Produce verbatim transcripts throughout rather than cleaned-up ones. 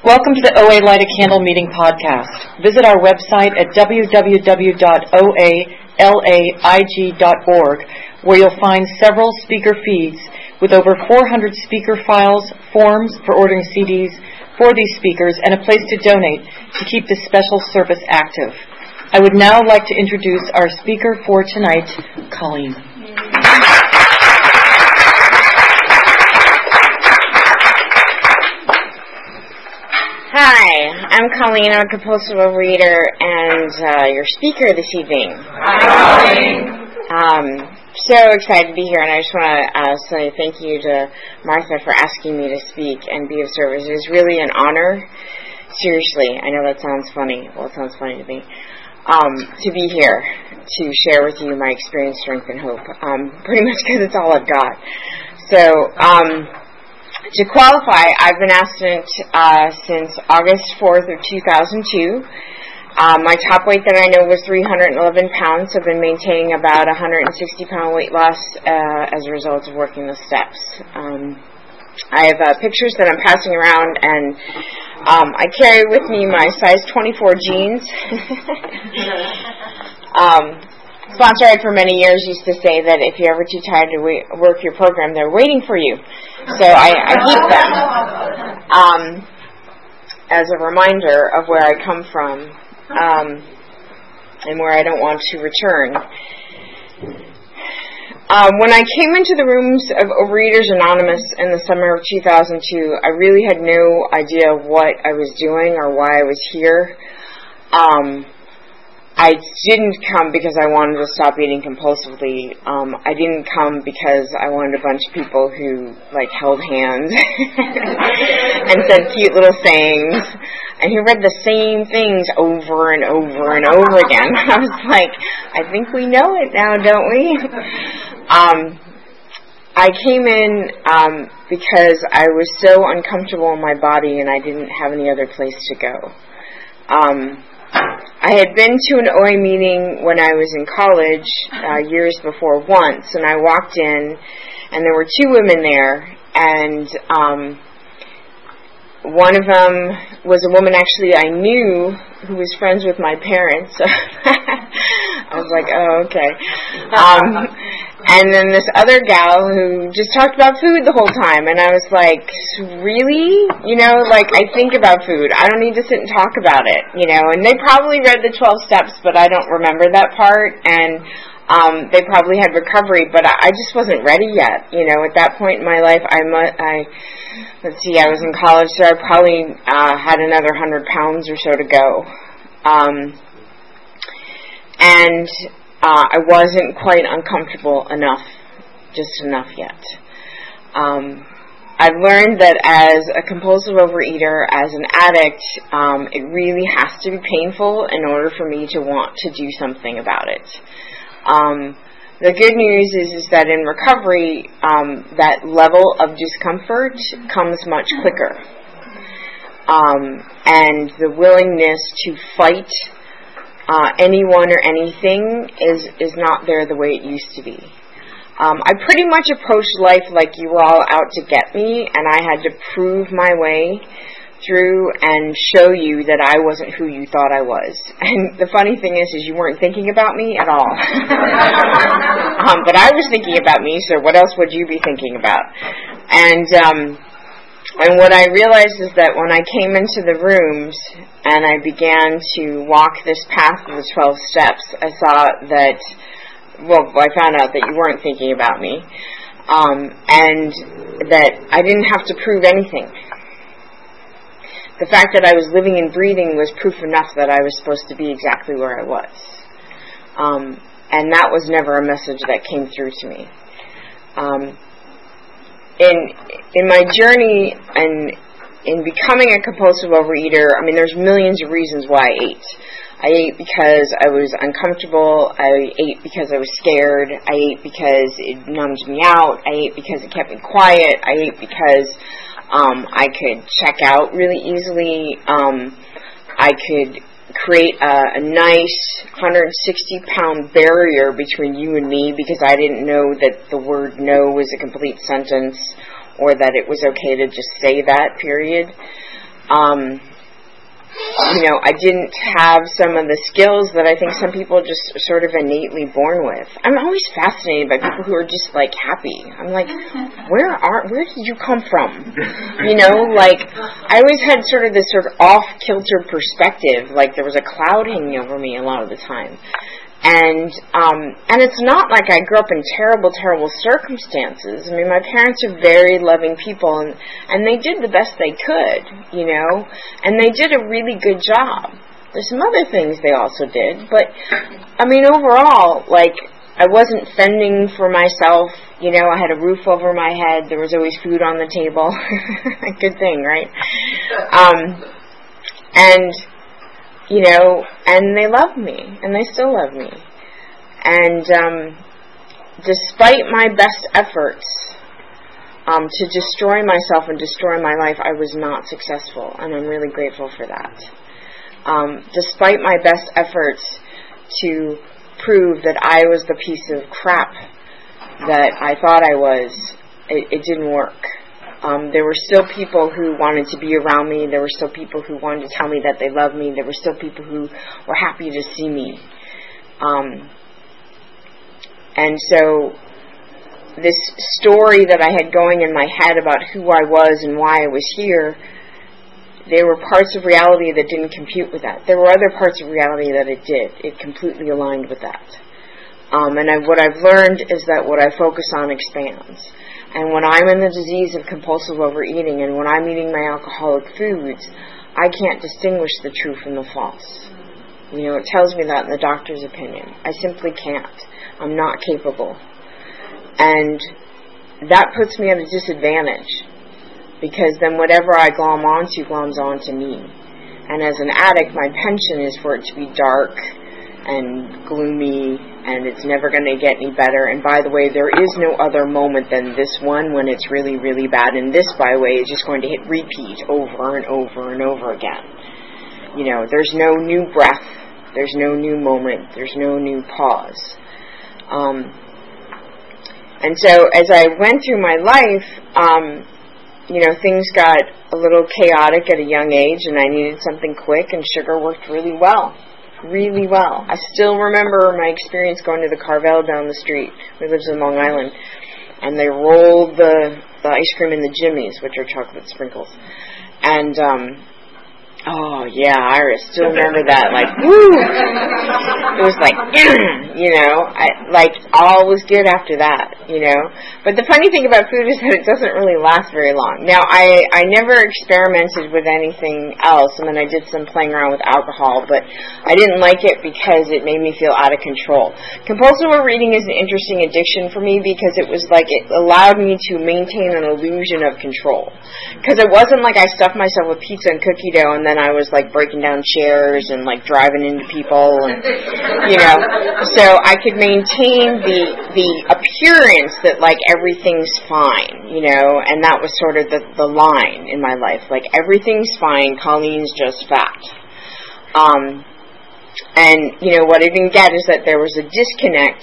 Welcome to the O A Light a Candle Meeting podcast. Visit our website at w w w dot o a laig dot org, where you'll find several speaker feeds with over four hundred speaker files, forms for ordering C Ds for these speakers, and a place to donate to keep this special service active. I would now like to introduce our speaker for tonight, Colleen. Hi, I'm Colleen. I'm a compulsive overeater and uh, your speaker this evening. Hi, Colleen. Um, so excited to be here, and I just want to uh, say thank you to Martha for asking me to speak and be of service. It is really an honor. Seriously, I know that sounds funny. Well, it sounds funny to me. Um, to be here to share with you my experience, strength, and hope. Um, pretty much because it's all I've got. So, um... To qualify, I've been abstinent uh, since August fourth of two thousand two. Uh, my top weight that I know was three hundred eleven pounds. I've been maintaining about one hundred sixty pound weight loss uh, as a result of working the steps. Um, I have uh, pictures that I'm passing around, and um, I carry with me my size twenty-four jeans. um, Sponsor I for many years used to say that if you're ever too tired to wait, work your program, they're waiting for you. So I, I keep them um, as a reminder of where I come from um, and where I don't want to return. Um, when I came into the rooms of Overeaters Anonymous in the summer of two thousand two, I really had no idea what I was doing or why I was here. Um, I didn't come because I wanted to stop eating compulsively. Um, I didn't come because I wanted a bunch of people who, like, held hands and said cute little sayings and who read the same things over and over and over again. I was like, I think we know it now, don't we? um, I came in um, because I was so uncomfortable in my body and I didn't have any other place to go. Um... I had been to an O A meeting when I was in college uh, years before once, and I walked in, and there were two women there, and um, one of them was a woman actually I knew who was friends with my parents. So I was like, oh, okay. Um, and then this other gal who just talked about food the whole time, and I was like, really? You know, like, I think about food. I don't need to sit and talk about it, you know. And they probably read the twelve steps, but I don't remember that part, and um, they probably had recovery, but I, I just wasn't ready yet, you know. At that point in my life, I, I let's see, I was in college, so I probably uh, had another one hundred pounds or so to go. Um, and uh, I wasn't quite uncomfortable enough, just enough yet. Um, I've learned that as a compulsive overeater, as an addict, um, it really has to be painful in order for me to want to do something about it. Um, the good news is, is that in recovery, um, that level of discomfort comes much quicker. Um, and the willingness to fight uh, anyone or anything is, is not there the way it used to be. Um, I pretty much approached life like you were all out to get me, and I had to prove my way through and show you that I wasn't who you thought I was. And the funny thing is, is you weren't thinking about me at all. um, but I was thinking about me, so what else would you be thinking about? And um, and what I realized is that when I came into the rooms and I began to walk this path of the twelve steps, I saw that, well, I found out that you weren't thinking about me, um, and that I didn't have to prove anything. The fact that I was living and breathing was proof enough that I was supposed to be exactly where I was. Um, and that was never a message that came through to me. Um, in in my journey and in becoming a compulsive overeater, I mean, there's millions of reasons why I ate. I ate because I was uncomfortable. I ate because I was scared. I ate because it numbed me out. I ate because it kept me quiet. I ate because um, I could check out really easily. Um, I could create a, a nice one hundred sixty pound barrier between you and me because I didn't know that the word no was a complete sentence or that it was okay to just say that, period. Um, you know, I didn't have some of the skills that I think some people just sort of innately born with. I'm always fascinated by people who are just, like, happy. I'm like, where are, where did you come from? You know, like, I always had sort of this sort of off-kilter perspective, like there was a cloud hanging over me a lot of the time. And um, and it's not like I grew up in terrible, terrible circumstances. I mean, my parents are very loving people, and, and they did the best they could, you know, and they did a really good job. There's some other things they also did, but, I mean, overall, like, I wasn't fending for myself, you know, I had a roof over my head, there was always food on the table. Good thing, right? Um, and... You know, and they love me, and they still love me. And um, despite my best efforts um, to destroy myself and destroy my life, I was not successful, and I'm really grateful for that. Um, despite my best efforts to prove that I was the piece of crap that I thought I was, it, it didn't work. Um, there were still people who wanted to be around me. There were still people who wanted to tell me that they loved me. There were still people who were happy to see me. Um, and so this story that I had going in my head about who I was and why I was here, there were parts of reality that didn't compute with that. There were other parts of reality that it did. It completely aligned with that. Um, and I, what I've learned is that what I focus on expands. And when I'm in the disease of compulsive overeating and when I'm eating my alcoholic foods, I can't distinguish the true from the false. You know, it tells me that in the doctor's opinion. I simply can't. I'm not capable. And that puts me at a disadvantage because then whatever I glom onto gloms onto me. And as an addict, my penchant is for it to be dark and gloomy, and it's never going to get any better. And by the way, there is no other moment than this one when it's really, really bad. And this, by the way, is just going to hit repeat over and over and over again. You know, there's no new breath. There's no new moment. There's no new pause. Um, and so as I went through my life, um, you know, things got a little chaotic at a young age, and I needed something quick, and sugar worked really well. Really well. I still remember my experience going to the Carvel down the street. We lived in Long Island. And they rolled the, the ice cream in the Jimmies, which are chocolate sprinkles. And, um, oh, yeah, I still remember that. Like, woo! It was like, you know, I, like, all was good after that, you know. But the funny thing about food is that it doesn't really last very long. Now, I, I never experimented with anything else. I mean, I did some playing around with alcohol, but I didn't like it because it made me feel out of control. Compulsive overeating is an interesting addiction for me because it was like it allowed me to maintain an illusion of control. Because it wasn't like I stuffed myself with pizza and cookie dough and then I was like breaking down chairs and like driving into people and, you know, so I could maintain the the appearance that like everything's fine, you know, and that was sort of the, the line in my life. Like, everything's fine, Colleen's just fat. Um, and, you know, what I didn't get is that there was a disconnect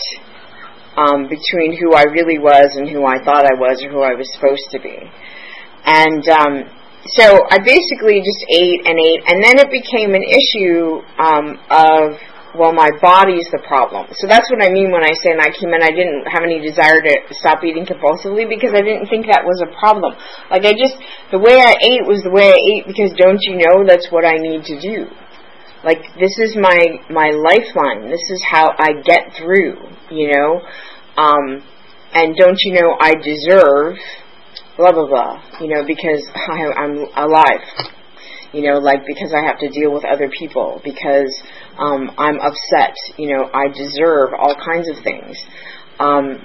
um, between who I really was and who I thought I was or who I was supposed to be. And um, so I basically just ate and ate, and then it became an issue um, of, well, my body's the problem. So that's what I mean when I say, and I came in, I didn't have any desire to stop eating compulsively because I didn't think that was a problem. Like, I just, the way I ate was the way I ate because don't you know that's what I need to do. Like, this is my, my lifeline. This is how I get through, you know. Um, and don't you know I deserve blah, blah, blah, you know, because I, I'm alive. You know, like, because I have to deal with other people, because um, I'm upset, you know, I deserve all kinds of things. Um,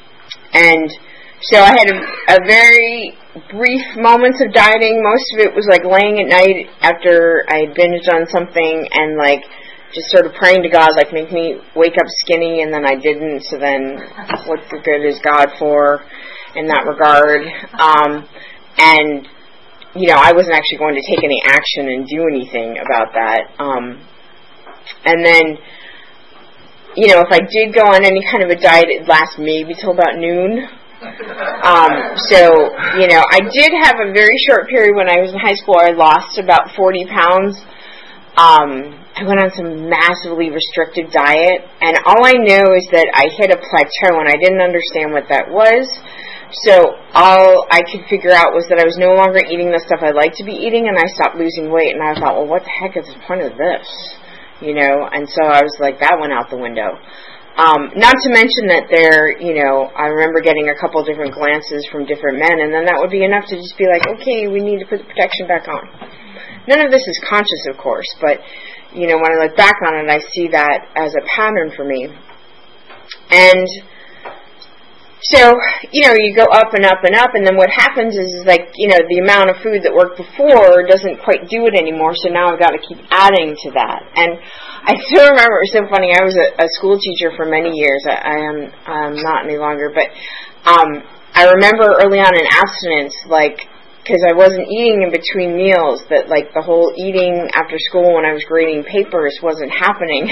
and so I had a, a very brief moments of dieting. Most of it was like laying at night after I had binged on something and like just sort of praying to God, like, make me wake up skinny, and then I didn't, so then what the good is God for in that regard? Um, and you know, I wasn't actually going to take any action and do anything about that. Um, and then, you know, if I did go on any kind of a diet, it'd last maybe till about noon. Um, so, you know, I did have a very short period when I was in high school. I lost about forty pounds. Um, I went on some massively restricted diet, and all I know is that I hit a plateau, and I didn't understand what that was. So all I could figure out was that I was no longer eating the stuff I like to be eating, and I stopped losing weight, and I thought, well, what the heck is the point of this? You know, and so I was like, that went out the window. Um, not to mention that there, you know, I remember getting a couple different glances from different men, and then that would be enough to just be like, okay, we need to put the protection back on. None of this is conscious, of course, but, you know, when I look back on it, I see that as a pattern for me. And so, you know, you go up and up and up, and then what happens is, is like, you know, the amount of food that worked before doesn't quite do it anymore, so now I've got to keep adding to that. And I still remember, it was so funny, I was a, a school teacher for many years. I, I am I'm not any longer, but um, I remember early on in abstinence, like, because I wasn't eating in between meals, that, like, the whole eating after school when I was grading papers wasn't happening.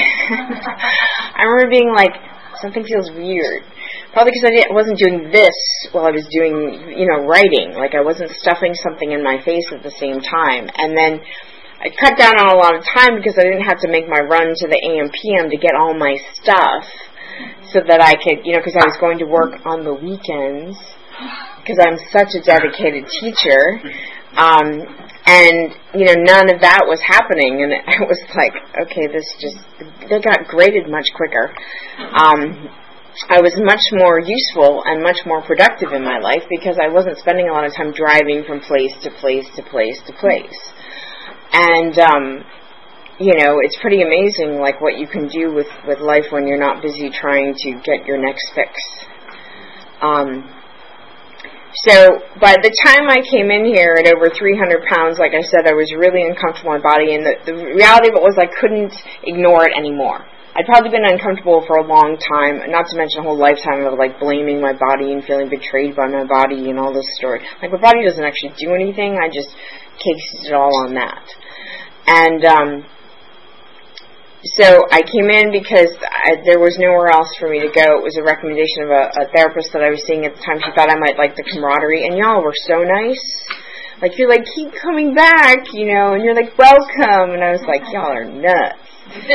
I remember being like, something feels weird. Probably because I didn't, wasn't doing this while I was doing, you know, writing. Like, I wasn't stuffing something in my face at the same time. And then I cut down on a lot of time because I didn't have to make my run to the A M P M to get all my stuff so that I could, you know, because I was going to work on the weekends because I'm such a dedicated teacher. Um, and, you know, none of that was happening. And it was like, okay, this just, they got graded much quicker. Um, I was much more useful and much more productive in my life because I wasn't spending a lot of time driving from place to place to place to place. And, um, you know, it's pretty amazing, like, what you can do with, with life when you're not busy trying to get your next fix. Um, so by the time I came in here at over three hundred pounds, like I said, I was really uncomfortable in my body, and the, the reality of it was I couldn't ignore it anymore. I'd probably been uncomfortable for a long time, not to mention a whole lifetime of, like, blaming my body and feeling betrayed by my body and all this story. Like, my body doesn't actually do anything. I just cased it all on that. And um, so I came in because I, there was nowhere else for me to go. It was a recommendation of a, a therapist that I was seeing at the time. She thought I might like the camaraderie, and y'all were so nice. Like, you're like, keep coming back, you know, and you're like, welcome. And I was like, y'all are nuts.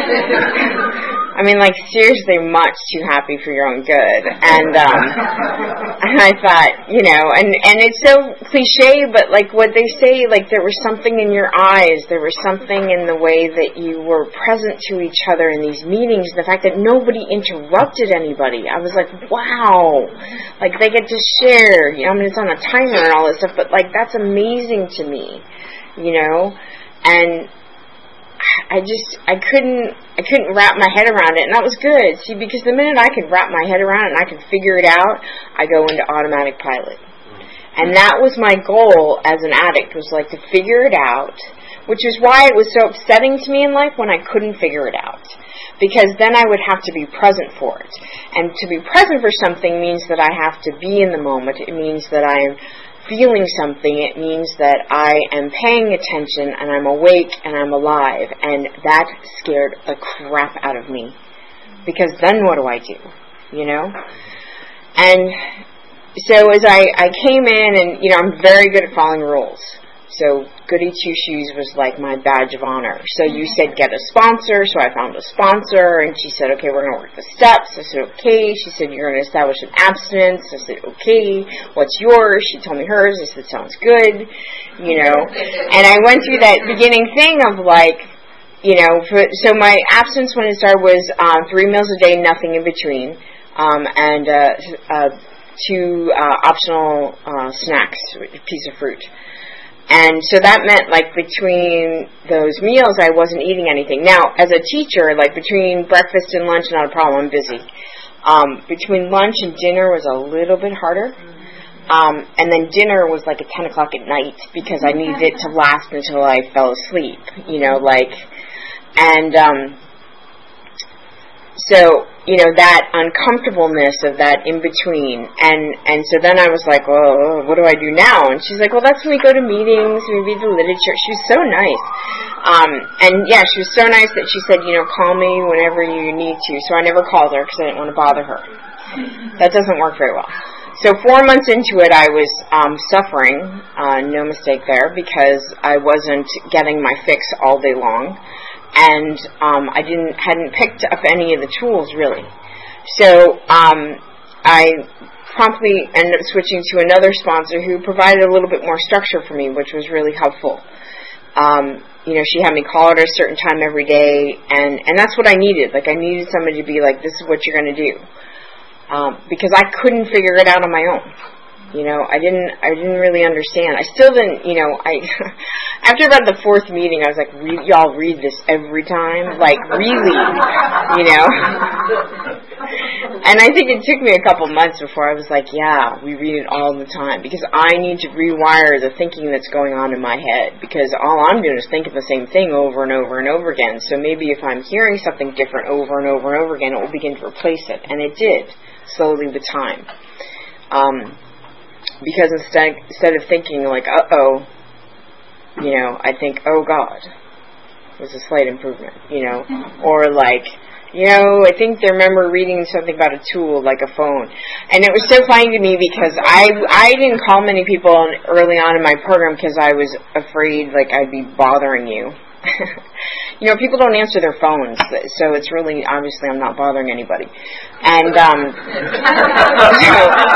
I mean, like, seriously, much too happy for your own good. And um, and I thought, you know, and, and it's so cliche, but, like, what they say, like, there was something in your eyes, there was something in the way that you were present to each other in these meetings, the fact that nobody interrupted anybody. I was like, wow, like, they get to share, you know, I mean, it's on a timer and all this stuff, but, like, that's amazing to me, you know, and I just, I couldn't, I couldn't wrap my head around it, and that was good, see, because the minute I could wrap my head around it and I could figure it out, I go into automatic pilot. And that was my goal as an addict, was like to figure it out, which is why it was so upsetting to me in life when I couldn't figure it out. Because then I would have to be present for it. And to be present for something means that I have to be in the moment. It means that I'm feeling something. It means that I am paying attention and I'm awake and I'm alive, and that scared the crap out of me, because then what do I do, you know? And so as I, I came in, and, you know, I'm very good at following rules. So Goody Two Shoes was like my badge of honor. So you said get a sponsor, so I found a sponsor, and she said, okay, we're going to work the steps. I said, okay. She said, you're going to establish an abstinence. I said, okay. What's yours? She told me hers. I said, sounds good, you know. And I went through that beginning thing of, like, you know, for, so my abstinence when it started was um, three meals a day, nothing in between, um, and uh, uh, two uh, optional uh, snacks, a piece of fruit. And so that meant, like, between those meals, I wasn't eating anything. Now, as a teacher, like, between breakfast and lunch, not a problem, I'm busy. Um, between lunch and dinner was a little bit harder. Um, and then dinner was, like, at ten o'clock at night, because I needed it to last until I fell asleep, you know, like, and, um, so, you know, that uncomfortableness of that in-between. And, and so then I was like, well, what do I do now? And she's like, well, that's when we go to meetings, we read the literature. She was so nice. Um, and, yeah, she was so nice that she said, you know, call me whenever you need to. So I never called her because I didn't want to bother her. That doesn't work very well. So four months into it, I was um, suffering, uh, no mistake there, because I wasn't getting my fix all day long, and um, I didn't hadn't picked up any of the tools really. So um, I promptly ended up switching to another sponsor who provided a little bit more structure for me, which was really helpful. Um, you know, she had me call at a certain time every day, and, and that's what I needed. Like, I needed somebody to be like, this is what you're going to do. Um, because I couldn't figure it out on my own. You know, I didn't, I didn't really understand. I still didn't, you know, I, after about the fourth meeting, I was like, re- y'all read this every time? Like, really? You know? And I think it took me a couple months before I was like, yeah, we read it all the time. Because I need to rewire the thinking that's going on in my head. Because all I'm doing is thinking the same thing over and over and over again. So maybe if I'm hearing something different over and over and over again, it will begin to replace it. And it did, slowly with time. Um... Because instead, instead of thinking like, uh-oh, you know, I think, oh, God, it was a slight improvement, you know. Or like, you know, I think I remember reading something about a tool, like a phone. And it was so funny to me because I, I didn't call many people early on in my program because I was afraid, like, I'd be bothering you. You know, people don't answer their phones, so it's really, obviously, I'm not bothering anybody. And, um, so,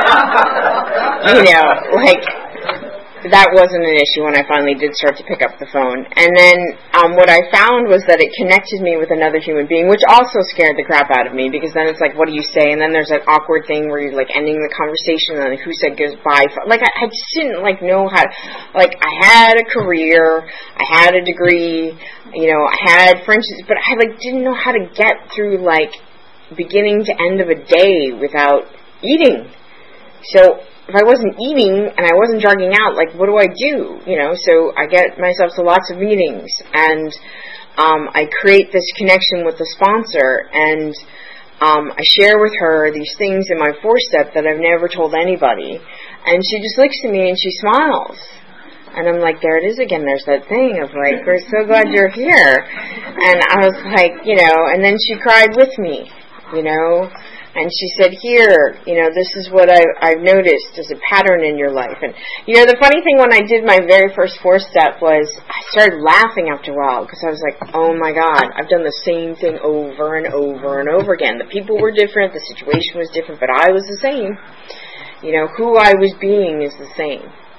you know, like, that wasn't an issue when I finally did start to pick up the phone. And then um, what I found was that it connected me with another human being, which also scared the crap out of me, because then it's like, what do you say? And then there's that awkward thing where you're like ending the conversation and who said goodbye. Like, I, I just didn't like know how to, like, I had a career, I had a degree, you know, I had friendships, but I like didn't know how to get through like beginning to end of a day without eating. So if I wasn't eating and I wasn't jogging out, like, what do I do? You know, so I get myself to lots of meetings, and um, I create this connection with the sponsor, and um, I share with her these things in my four-step that I've never told anybody, and she just looks at me and she smiles. And I'm like, there it is again. There's that thing of like, we're so glad you're here. And I was like, you know, and then she cried with me, you know. And she said, here, you know, this is what I, I've noticed as a pattern in your life. And, you know, the funny thing when I did my very first four-step was I started laughing after a while because I was like, oh, my God, I've done the same thing over and over and over again. The people were different. The situation was different, but I was the same. You know, who I was being is the same.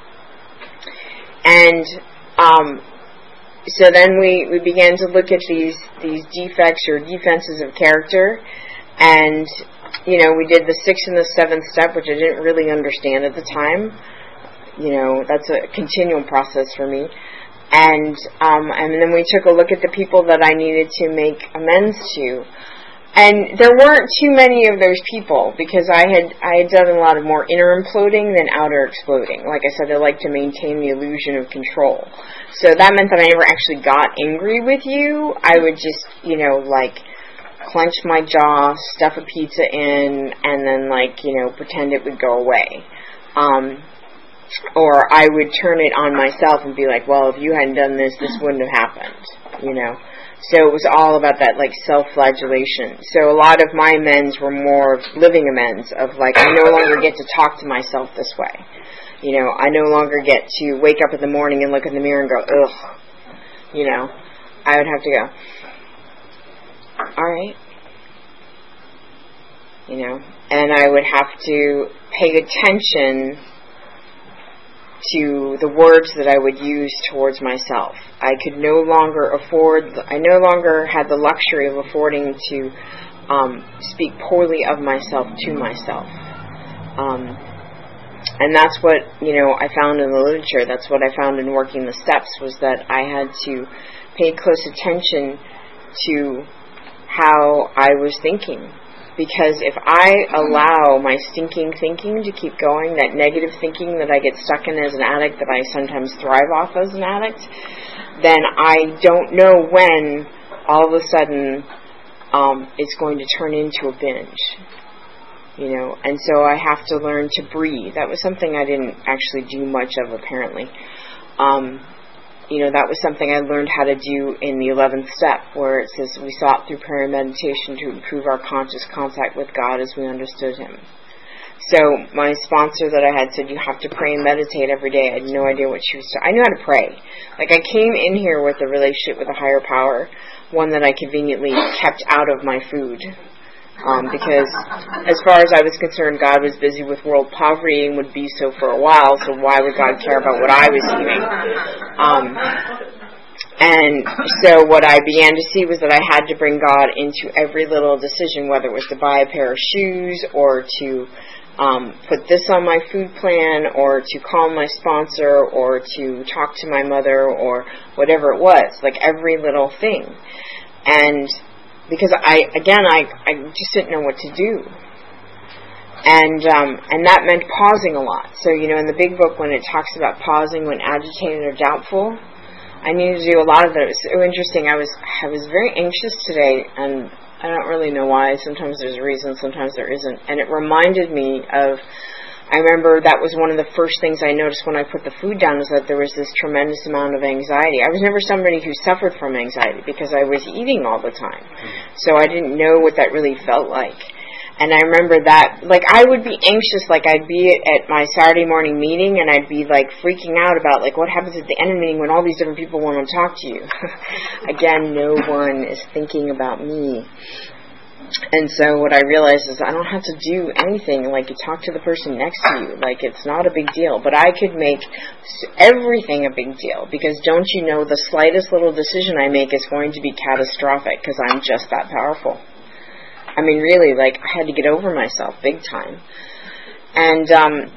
And um, so then we, we began to look at these, these defects or defenses of character, and you know, we did the sixth and the seventh step, which I didn't really understand at the time. You know, that's a continual process for me. And um, and then we took a look at the people that I needed to make amends to. And there weren't too many of those people because I had I had done a lot of more inner imploding than outer exploding. Like I said, I like to maintain the illusion of control. So that meant that I never actually got angry with you. I would just, you know, like, clench my jaw, stuff a pizza in, and then, like, you know, pretend it would go away. Um, or I would turn it on myself and be like, well, if you hadn't done this, this wouldn't have happened, you know. So it was all about that, like, self-flagellation. So a lot of my amends were more living amends of, like, I no longer get to talk to myself this way. You know, I no longer get to wake up in the morning and look in the mirror and go, ugh. You know, I would have to go, all right, you know, and I would have to pay attention to the words that I would use towards myself. I could no longer afford, I no longer had the luxury of affording to um, speak poorly of myself to myself. Um, and that's what, you know, I found in the literature. That's what I found in working the steps, was that I had to pay close attention to how I was thinking. Because if I allow my stinking thinking to keep going, that negative thinking that I get stuck in as an addict, that I sometimes thrive off as an addict, then I don't know when all of a sudden um, it's going to turn into a binge. You know, and so I have to learn to breathe. That was something I didn't actually do much of, apparently. Um, You know, that was something I learned how to do in the eleventh step, where it says we sought through prayer and meditation to improve our conscious contact with God as we understood Him. So my sponsor that I had said, you have to pray and meditate every day. I had no idea what she was doing. I knew how to pray. Like, I came in here with a relationship with a higher power, one that I conveniently kept out of my food. Um, because as far as I was concerned, God was busy with world poverty and would be so for a while, so why would God care about what I was eating? Um, and so what I began to see was that I had to bring God into every little decision, whether it was to buy a pair of shoes or to um, put this on my food plan or to call my sponsor or to talk to my mother or whatever it was, like every little thing. And because I, again, I, I just didn't know what to do. And um, and that meant pausing a lot. So, you know, in the big book, when it talks about pausing when agitated or doubtful, I needed to do a lot of that. It was so interesting. I was I was very anxious today, and I don't really know why. Sometimes there's a reason, sometimes there isn't. And it reminded me of, I remember that was one of the first things I noticed when I put the food down, is that there was this tremendous amount of anxiety. I was never somebody who suffered from anxiety because I was eating all the time. So I didn't know what that really felt like. And I remember that, like, I would be anxious, like, I'd be at my Saturday morning meeting, and I'd be, like, freaking out about, like, what happens at the end of the meeting when all these different people want to talk to you. Again, no one is thinking about me. And so what I realized is I don't have to do anything, like, you talk to the person next to you, like, it's not a big deal. But I could make everything a big deal, because don't you know, the slightest little decision I make is going to be catastrophic, because I'm just that powerful. I mean, really, like, I had to get over myself big time. And um,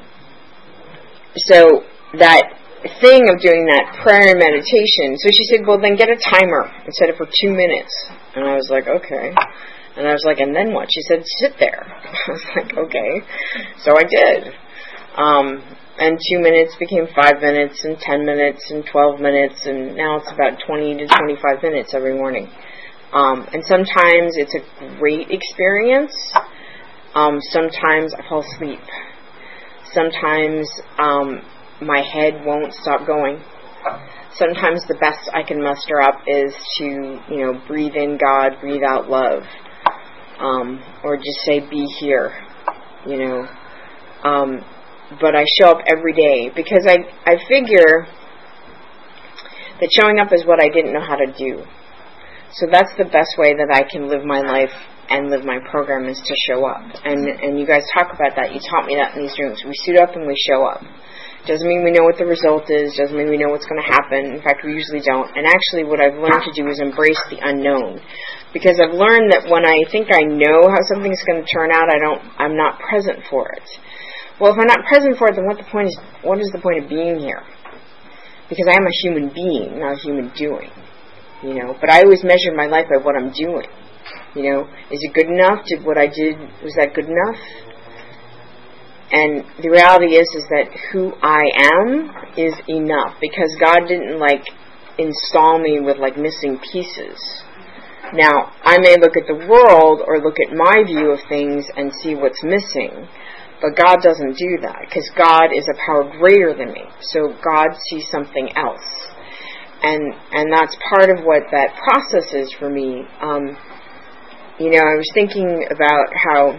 so that thing of doing that prayer and meditation, so she said, well, then get a timer and set it for two minutes. And I was like, okay. And I was like, and then what? She said, sit there. I was like, okay. So I did. Um, and two minutes became five minutes and ten minutes and twelve minutes, and now it's about twenty to twenty-five minutes every morning. Um, and sometimes it's a great experience. Um, sometimes I fall asleep. Sometimes um, my head won't stop going. Sometimes the best I can muster up is to, you know, breathe in God, breathe out love. Um, or just say, be here, you know. Um, but I show up every day because I, I figure that showing up is what I didn't know how to do. So that's the best way that I can live my life and live my program, is to show up. And and you guys talk about that. You taught me that in these rooms. We suit up and we show up. Doesn't mean we know what the result is. Doesn't mean we know what's going to happen. In fact, we usually don't. And actually what I've learned to do is embrace the unknown. Because I've learned that when I think I know how something's going to turn out, I don't, I'm not present for it. Well, if I'm not present for it, then what the point is, what is the point of being here? Because I am a human being, not a human doing. You know, but I always measure my life by what I'm doing. You know, is it good enough? Did what I did, was that good enough? And the reality is, is that who I am is enough, because God didn't, like, install me with, like, missing pieces. Now, I may look at the world or look at my view of things and see what's missing, but God doesn't do that, because God is a power greater than me. So God sees something else. And and that's part of what that process is for me. Um, you know, I was thinking about how,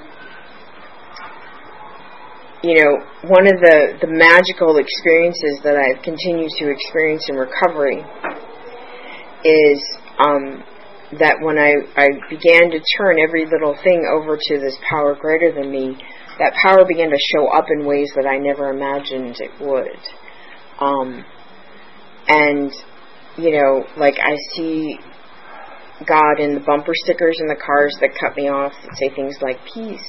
you know, one of the, the magical experiences that I've continued to experience in recovery is um, that when I, I began to turn every little thing over to this power greater than me, that power began to show up in ways that I never imagined it would. Um, and, you know, like I see God in the bumper stickers in the cars that cut me off that say things like peace.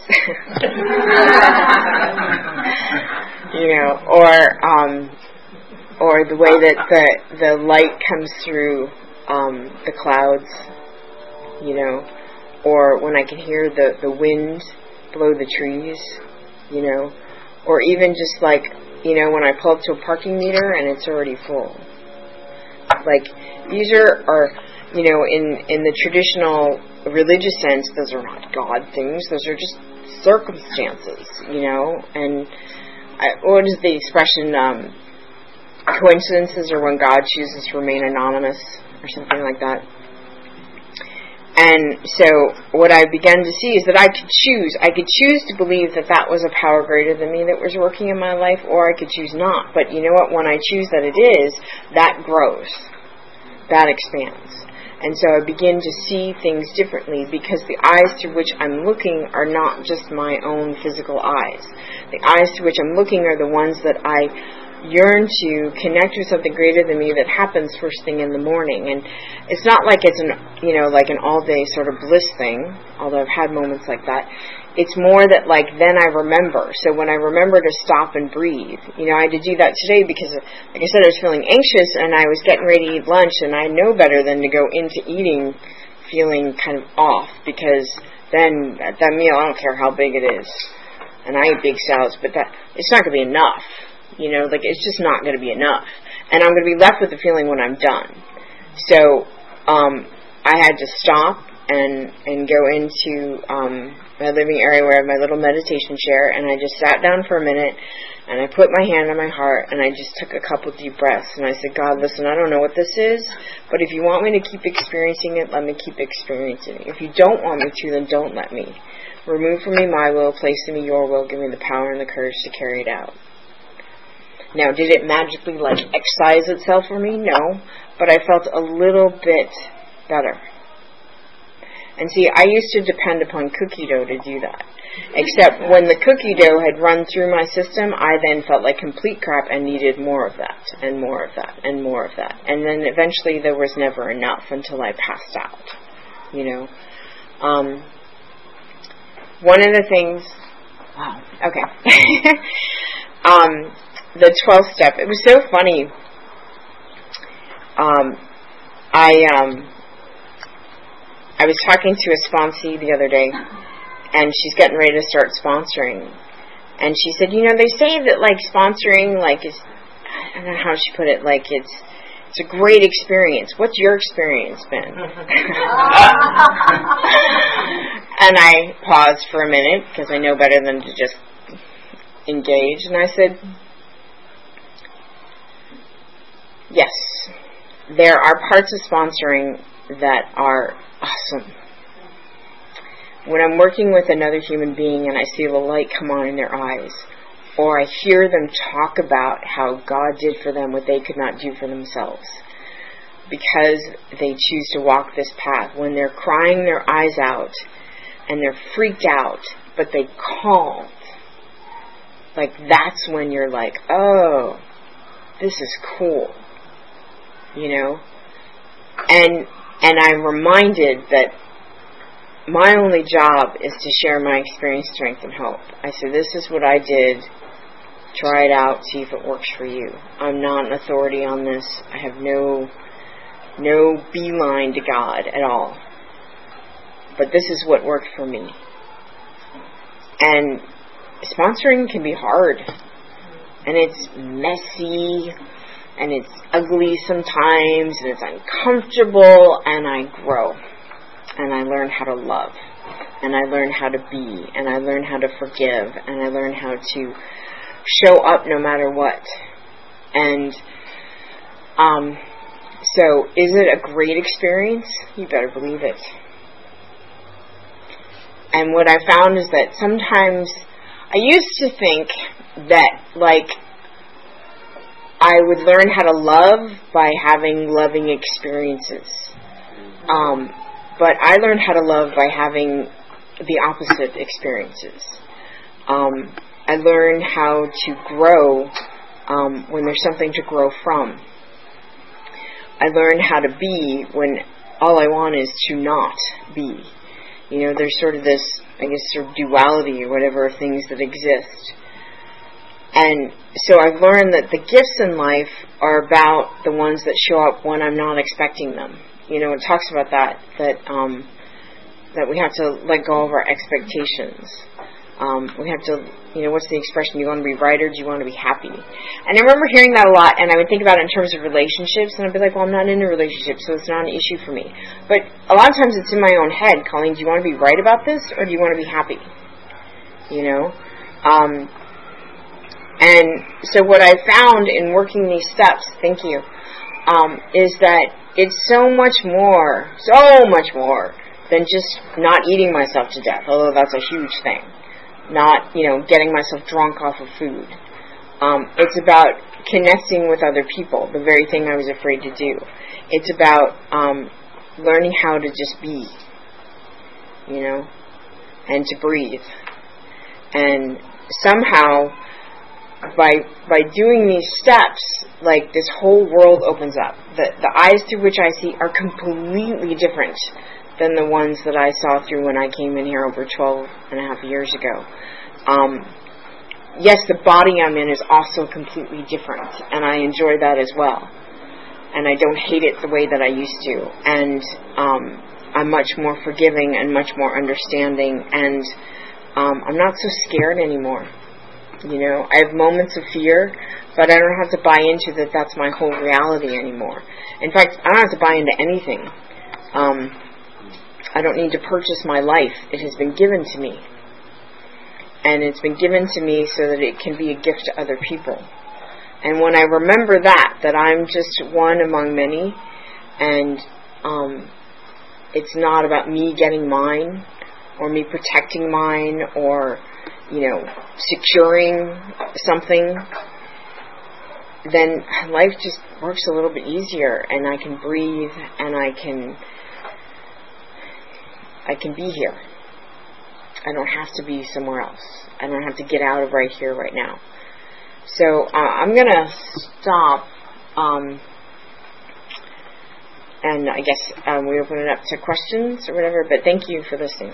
You know, or um, or the way that the the light comes through um, the clouds, you know, or when I can hear the, the wind blow the trees, you know, or even just like, you know, when I pull up to a parking meter and it's already full. Like, these are, are you know, in, in the traditional religious sense, those are not God things. Those are just circumstances, you know. And I, what is the expression? Um, coincidences are when God chooses to remain anonymous, or something like that. And so what I began to see is that I could choose. I could choose to believe that that was a power greater than me that was working in my life, or I could choose not. But you know what? When I choose that it is, that grows. That expands. And so I begin to see things differently because the eyes through which I'm looking are not just my own physical eyes. The eyes through which I'm looking are the ones that I yearn to connect with something greater than me that happens first thing in the morning. And it's not like it's an, you know, like an all-day sort of bliss thing, although I've had moments like that. It's more that, like, then I remember. So when I remember to stop and breathe, you know, I had to do that today because, like I said, I was feeling anxious and I was getting ready to eat lunch, and I know better than to go into eating feeling kind of off, because then at that meal, I don't care how big it is, and I eat big salads, but that it's not going to be enough. You know, like, it's just not going to be enough. And I'm going to be left with the feeling when I'm done. So, um, I had to stop and, and go into, um, my living area where I have my little meditation chair, and I just sat down for a minute, and I put my hand on my heart, and I just took a couple deep breaths, and I said, God, listen, I don't know what this is, but if you want me to keep experiencing it, let me keep experiencing it. If you don't want me to, then don't let me. Remove from me my will, place in me your will, give me the power and the courage to carry it out. Now, did it magically, like, excise itself for me? No. But I felt a little bit better. And see, I used to depend upon cookie dough to do that. Except when the cookie dough had run through my system, I then felt like complete crap and needed more of that, and more of that, and more of that. And then eventually there was never enough until I passed out. You know? Um, one of the things... Wow. Okay. um... The twelfth step. It was so funny. Um, I um, I was talking to a sponsee the other day, and she's getting ready to start sponsoring. And she said, you know, they say that, like, sponsoring, like, is, I don't know how she put it, like, it's it's a great experience. What's your experience been? And I paused for a minute, because I know better than to just engage. And I said, yes, there are parts of sponsoring that are awesome. When I'm working with another human being and I see the light come on in their eyes, or I hear them talk about how God did for them what they could not do for themselves, because they choose to walk this path, when they're crying their eyes out and they're freaked out, but they calmed, like, that's when you're like, oh, this is cool. You know, and and I'm reminded that my only job is to share my experience, strength, and hope. I say, this is what I did. Try it out, see if it works for you. I'm not an authority on this. I have no no beeline to God at all. But this is what worked for me. And sponsoring can be hard, and it's messy. And it's ugly sometimes, and it's uncomfortable, and I grow. And I learn how to love. And I learn how to be. And I learn how to forgive. And I learn how to show up no matter what. And um, so, is it a great experience? You better believe it. And what I found is that sometimes, I used to think that, like, I would learn how to love by having loving experiences. Um, but I learned how to love by having the opposite experiences. Um, I learned how to grow um, when there's something to grow from. I learned how to be when all I want is to not be. You know, there's sort of this, I guess, sort of duality or whatever of things that exist. And so I've learned that the gifts in life are about the ones that show up when I'm not expecting them. You know, it talks about that, that um, that we have to let go of our expectations. Um, we have to, you know, what's the expression? You want to be right or do you want to be happy? And I remember hearing that a lot, and I would think about it in terms of relationships, and I'd be like, well, I'm not in a relationship, so it's not an issue for me. But a lot of times it's in my own head, Colleen, do you want to be right about this or do you want to be happy? You know? Um... And so what I found in working these steps, thank you, um, is that it's so much more, so much more than just not eating myself to death, although that's a huge thing. Not, you know, getting myself drunk off of food. Um, it's about connecting with other people, the very thing I was afraid to do. It's about um, learning how to just be, you know, and to breathe. And somehow, by by doing these steps, like, this whole world opens up. The, the eyes through which I see are completely different than the ones that I saw through when I came in here over twelve and a half years ago. Um, yes, the body I'm in is also completely different, and I enjoy that as well. And I don't hate it the way that I used to. And um, I'm much more forgiving and much more understanding, and um, I'm not so scared anymore. You know, I have moments of fear, but I don't have to buy into that that's my whole reality anymore. In fact, I don't have to buy into anything. Um, I don't need to purchase my life. It has been given to me. And it's been given to me so that it can be a gift to other people. And when I remember that, that I'm just one among many, and um, it's not about me getting mine, or me protecting mine, or, you know, securing something, then life just works a little bit easier, and I can breathe, and I can, I can be here. I don't have to be somewhere else. I don't have to get out of right here, right now. So uh, I'm going to stop, um, and I guess um, we open it up to questions or whatever, but thank you for listening.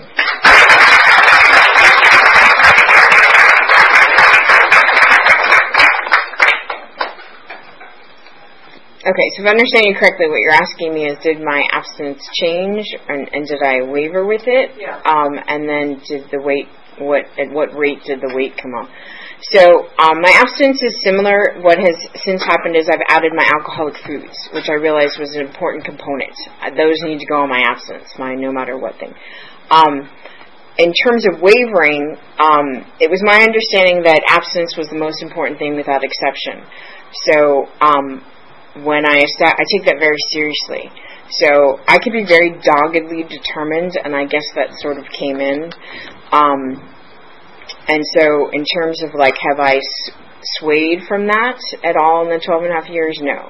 Okay, so if I understand you correctly, what you're asking me is, did my abstinence change, and, and did I waver with it? Yeah. Um, and then did the weight, what at what rate did the weight come up? So um, my abstinence is similar. What has since happened is I've added my alcoholic foods, which I realized was an important component. Uh, those need to go on my abstinence, my no matter what thing. Um, in terms of wavering, um, it was my understanding that abstinence was the most important thing without exception. So um, when I start, I take that very seriously. So I could be very doggedly determined, and I guess that sort of came in. Um, and so in terms of, like, have I s- swayed from that at all in the twelve and a half years? No.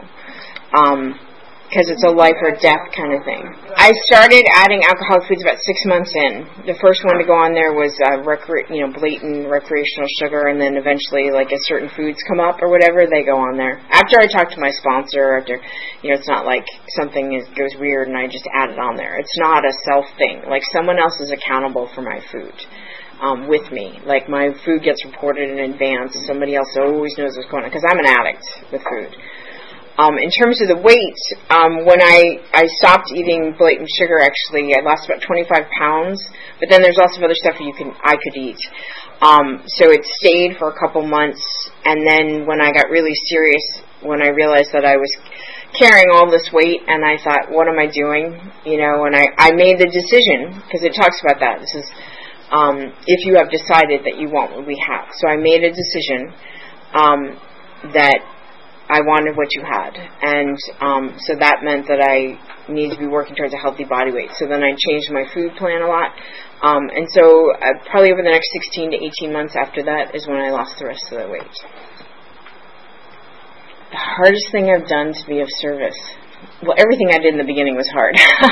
Um, because it's a life or death kind of thing. I started adding alcoholic foods about six months in. The first one to go on there was uh, recre- you know, blatant recreational sugar, and then eventually, like, as certain foods come up or whatever, they go on there. After I talk to my sponsor, after, you know, it's not like something is, goes weird and I just add it on there. It's not a self thing. Like, someone else is accountable for my food um, with me. Like, my food gets reported in advance. Somebody else always knows what's going on, because I'm an addict with food. Um, in terms of the weight, um, when I, I stopped eating blatant sugar, actually, I lost about twenty-five pounds. But then there's lots of other stuff you can I could eat. Um, so it stayed for a couple months. And then when I got really serious, when I realized that I was carrying all this weight, and I thought, what am I doing? You know, and I, I made the decision, because it talks about that. This is um, if you have decided that you want what we have. So I made a decision um, that I wanted what you had, and um, so that meant that I needed to be working towards a healthy body weight. So then I changed my food plan a lot, um, and so uh, probably over the next sixteen to eighteen months after that is when I lost the rest of the weight. The hardest thing I've done to be of service, well, everything I did in the beginning was hard.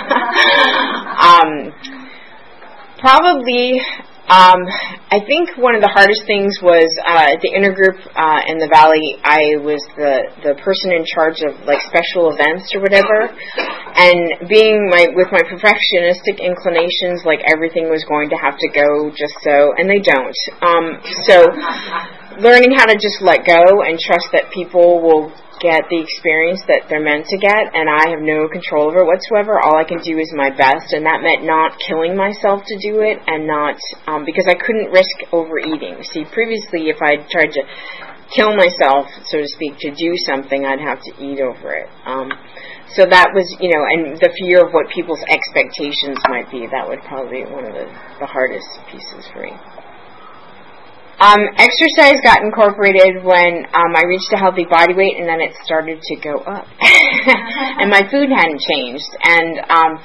um, probably... Um, I think one of the hardest things was uh, at the intergroup uh, in the Valley. I was the, the person in charge of, like, special events or whatever, and being my with my perfectionistic inclinations, like, everything was going to have to go just so, and they don't. Um, so learning how to just let go and trust that people will get the experience that they're meant to get, and I have no control over it whatsoever. All I can do is my best, and that meant not killing myself to do it, and not, um, because I couldn't risk overeating. See, previously, if I tried to kill myself, so to speak, to do something, I'd have to eat over it. Um, so that was, you know, and the fear of what people's expectations might be, that would probably be one of the, the hardest pieces for me. Um, exercise got incorporated when um, I reached a healthy body weight, and then it started to go up. And my food hadn't changed. And um,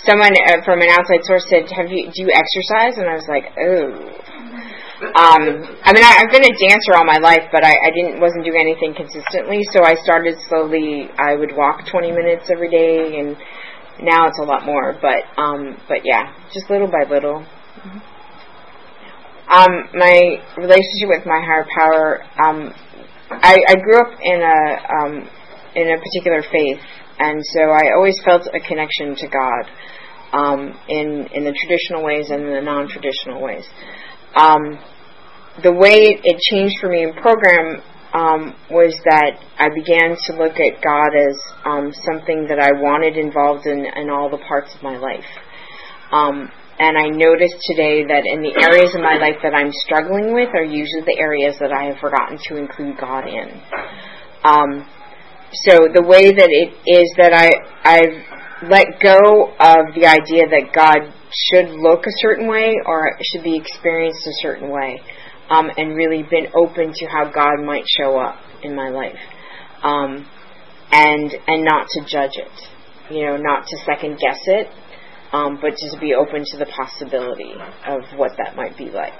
someone uh, from an outside source said, "Have you do you exercise?" And I was like, "Oh." Um, I mean, I, I've been a dancer all my life, but I, I didn't wasn't doing anything consistently. So I started slowly. I would walk twenty minutes every day, and now it's a lot more. But um, but yeah, just little by little. Mm-hmm. Um, my relationship with my higher power. Um, I, I grew up in a um, in a particular faith, and so I always felt a connection to God um, in in the traditional ways and the non-traditional ways. Um, the way it changed for me in program um, was that I began to look at God as um, something that I wanted involved in, in all the parts of my life. Um, and I noticed today that in the areas of my life that I'm struggling with are usually the areas that I have forgotten to include God in. Um, so the way that it is that I, I've let go of the idea that God should look a certain way or should be experienced a certain way, um, and really been open to how God might show up in my life, um, and and not to judge it, you know, not to second guess it, um, but just be open to the possibility of what that might be like.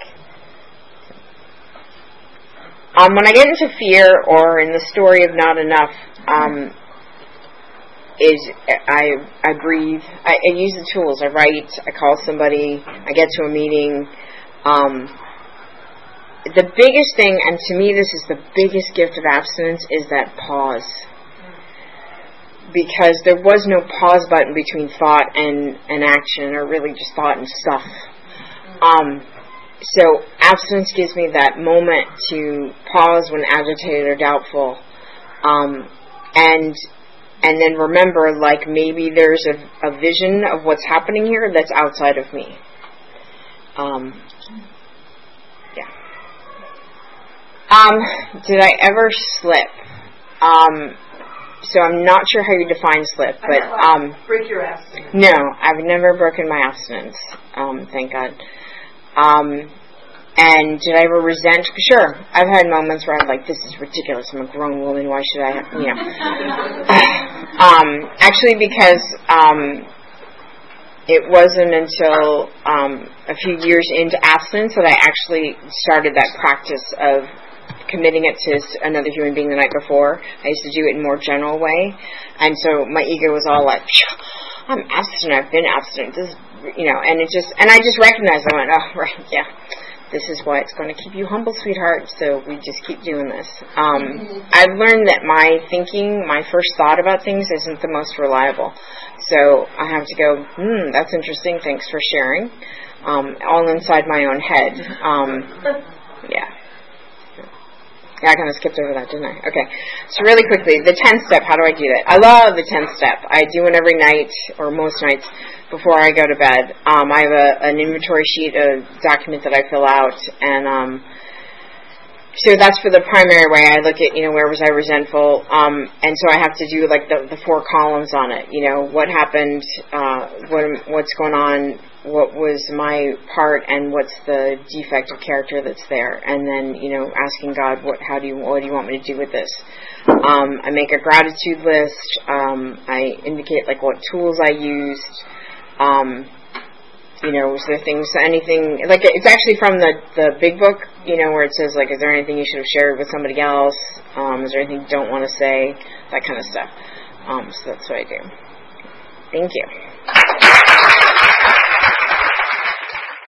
Um, when I get into fear or in the story of not enough, um, is I I breathe. I, I use the tools. I write. I call somebody. I get to a meeting. Um, the biggest thing, and to me this is the biggest gift of abstinence, is that pause. Because there was no pause button between thought and, and action, or really just thought and stuff. Um, so abstinence gives me that moment to pause when agitated or doubtful, um, and And then remember, like, maybe there's a, a vision of what's happening here that's outside of me. Um, yeah. Um, did I ever slip? Um, so I'm not sure how you define slip, but um, break your abstinence. No, I've never broken my abstinence. Um, thank God. Um, And did I ever resent? Sure. I've had moments where I'm like, this is ridiculous. I'm a grown woman. Why should I, you know. um, actually, because um, it wasn't until um, a few years into abstinence that I actually started that practice of committing it to another human being the night before. I used to do it in a more general way. And so my ego was all like, I'm abstinent. I've been abstinent. This is, you know, and it just, and I just recognized, I went, oh, right, yeah. This is why it's going to keep you humble, sweetheart, so we just keep doing this. Um, I've learned that my thinking, my first thought about things isn't the most reliable. So I have to go, hmm, that's interesting, thanks for sharing. Um, all inside my own head. Um, yeah. Yeah, I kind of skipped over that, didn't I? Okay. So really quickly, the tenth step, how do I do that? I love the tenth step. I do it every night, or most nights, before I go to bed. Um, I have a, an inventory sheet, a document that I fill out, and um, so that's for the primary way. I look at, you know, where was I resentful, um, and so I have to do like the, the four columns on it. You know, what happened, uh, what what's going on, what was my part, and what's the defect of character that's there, and then, you know, asking God, what how do you what do you want me to do with this? Um, I make a gratitude list. Um, I indicate like what tools I used. Um, you know, was there things, anything, like, it's actually from the, the big book, you know, where it says, like, is there anything you should have shared with somebody else? Um, is there anything you don't want to say? That kind of stuff. Um, so that's what I do. Thank you.